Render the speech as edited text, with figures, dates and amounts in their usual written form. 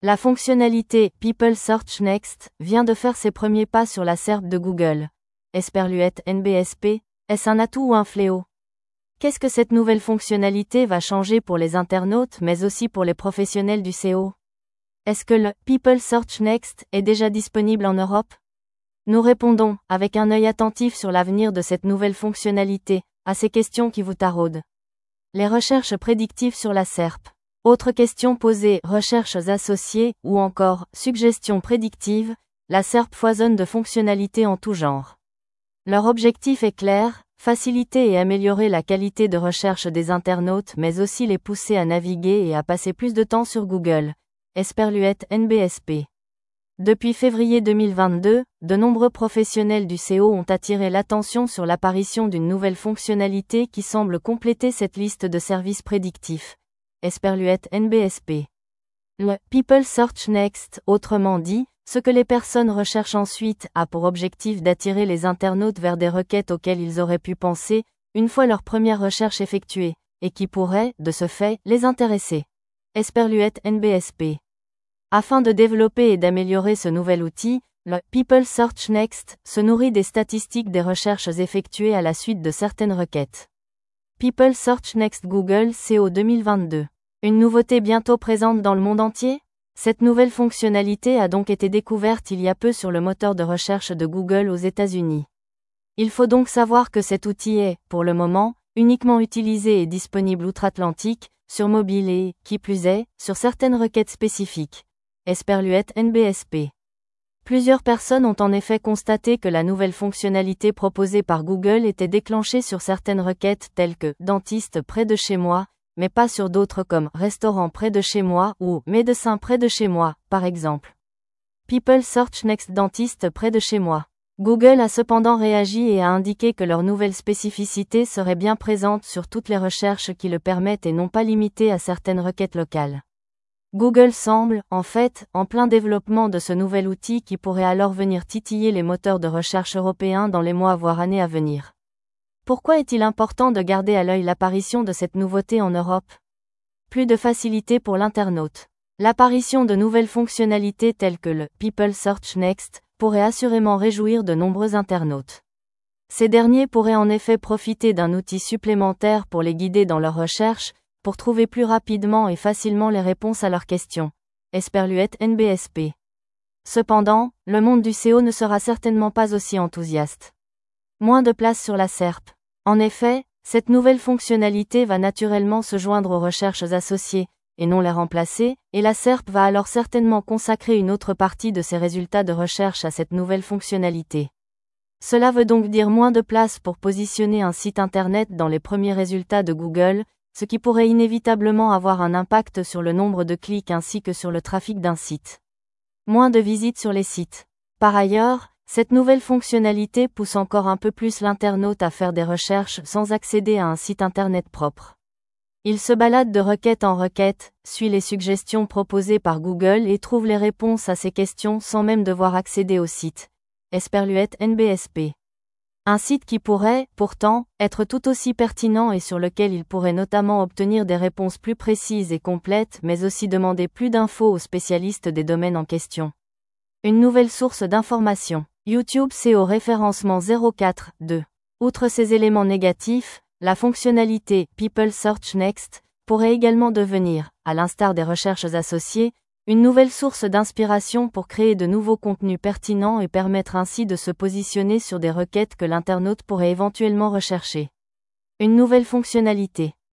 La fonctionnalité « People Search Next » vient de faire ses premiers pas sur la SERP de Google. Esperluette NBSP, est-ce un atout ou un fléau? Qu'est-ce que cette nouvelle fonctionnalité va changer pour les internautes mais aussi pour les professionnels du SEO? Est-ce que le « People Search Next » est déjà disponible en Europe? Nous répondons, avec un œil attentif sur l'avenir de cette nouvelle fonctionnalité, à ces questions qui vous taraudent. Les recherches prédictives sur la SERP. Autre question posée, recherches associées, ou encore, suggestions prédictives, la SERP foisonne de fonctionnalités en tout genre. Leur objectif est clair, faciliter et améliorer la qualité de recherche des internautes mais aussi les pousser à naviguer et à passer plus de temps sur Google. Esperluette NBSP. Depuis février 2022, de nombreux professionnels du SEO ont attiré l'attention sur l'apparition d'une nouvelle fonctionnalité qui semble compléter cette liste de services prédictifs. Esperluette NBSP. Le « People Search Next », autrement dit, ce que les personnes recherchent ensuite, a pour objectif d'attirer les internautes vers des requêtes auxquelles ils auraient pu penser, une fois leur première recherche effectuée, et qui pourraient, de ce fait, les intéresser. Esperluette NBSP. Afin de développer et d'améliorer ce nouvel outil, le « People Search Next » se nourrit des statistiques des recherches effectuées à la suite de certaines requêtes. People Search Next Google SEO 2022. Une nouveauté bientôt présente dans le monde entier? Cette nouvelle fonctionnalité a donc été découverte il y a peu sur le moteur de recherche de Google aux États-Unis. Il faut donc savoir que cet outil est, pour le moment, uniquement utilisé et disponible outre-Atlantique, sur mobile et, qui plus est, sur certaines requêtes spécifiques. Esperluette NBSP. Plusieurs personnes ont en effet constaté que la nouvelle fonctionnalité proposée par Google était déclenchée sur certaines requêtes telles que « dentiste près de chez moi », mais pas sur d'autres comme « restaurant près de chez moi » ou « médecin près de chez moi », par exemple. People Search Next dentiste près de chez moi. Google a cependant réagi et a indiqué que leur nouvelle spécificité serait bien présente sur toutes les recherches qui le permettent et non pas limitée à certaines requêtes locales. Google semble, en fait, en plein développement de ce nouvel outil qui pourrait alors venir titiller les moteurs de recherche européens dans les mois voire années à venir. Pourquoi est-il important de garder à l'œil l'apparition de cette nouveauté en Europe? Plus de facilité pour l'internaute. L'apparition de nouvelles fonctionnalités telles que le « People Search Next » pourrait assurément réjouir de nombreux internautes. Ces derniers pourraient en effet profiter d'un outil supplémentaire pour les guider dans leurs recherches, pour trouver plus rapidement et facilement les réponses à leurs questions. Esperluette NBSP. Cependant, le monde du SEO ne sera certainement pas aussi enthousiaste. Moins de place sur la SERP. En effet, cette nouvelle fonctionnalité va naturellement se joindre aux recherches associées, et non les remplacer, et la SERP va alors certainement consacrer une autre partie de ses résultats de recherche à cette nouvelle fonctionnalité. Cela veut donc dire moins de place pour positionner un site internet dans les premiers résultats de Google, ce qui pourrait inévitablement avoir un impact sur le nombre de clics ainsi que sur le trafic d'un site. Moins de visites sur les sites. Par ailleurs, cette nouvelle fonctionnalité pousse encore un peu plus l'internaute à faire des recherches sans accéder à un site internet propre. Il se balade de requête en requête, suit les suggestions proposées par Google et trouve les réponses à ses questions sans même devoir accéder au site. Esperluette NBSP. Un site qui pourrait, pourtant, être tout aussi pertinent et sur lequel il pourrait notamment obtenir des réponses plus précises et complètes mais aussi demander plus d'infos aux spécialistes des domaines en question. Une nouvelle source d'information. YouTube SEO référencement 04.2. Outre ces éléments négatifs, la fonctionnalité « People Search Next » pourrait également devenir, à l'instar des recherches associées, une nouvelle source d'inspiration pour créer de nouveaux contenus pertinents et permettre ainsi de se positionner sur des requêtes que l'internaute pourrait éventuellement rechercher. Une nouvelle fonctionnalité.